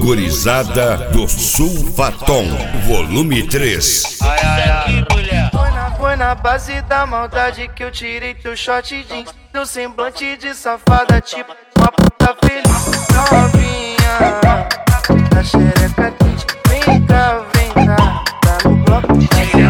Gurizada do Sulfatom, volume 3. Foi na base da maldade que eu tirei teu short jeans. Teu semblante de safada, tipo uma puta feliz. Novinha, da xereca quente. Vem cá, tá no bloco de novinha,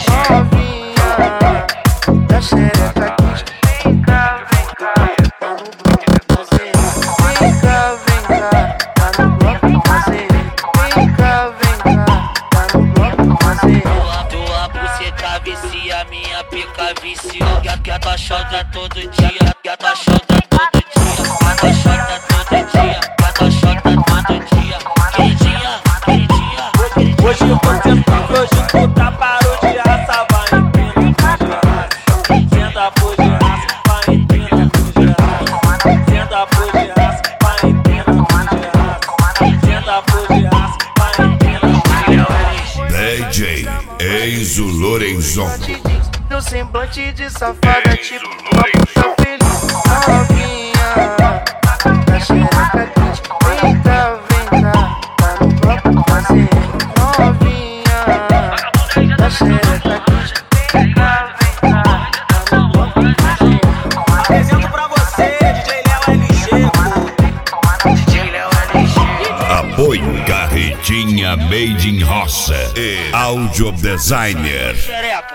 da xereca quente. Vem cá, tá no bloco de fazer. Vem cá, tá no bloco de fazer. Vem cá, tá no bloco de fazer. Tua buceta vicia, minha pica viciou. Que a tua chota todo dia, que a tua chota todo dia, que a tua chota todo dia, que a tua chota todo dia. Queridinha. Hoje eu tô sentando, hoje tu tá parou de raça, vai empina de raça. Senta por de raça, vai empina de raça. Senta por de raça, vai empina de raça. Senta por de raça, vai empina de raça. DJ Enzo Lorenzon. Teu semblante de safada, tipo uma puta feliz. Novinha, da xereca quente. Vem cá, tá no bloco de fazer. Novinha, da xereca quente. Vem cá, tá no bloco de fazer. Apresento pra você, DJ Léo LG. DJ Léo LG. Apoio Carretinha Made in Roça e Audio Designer. Xereca.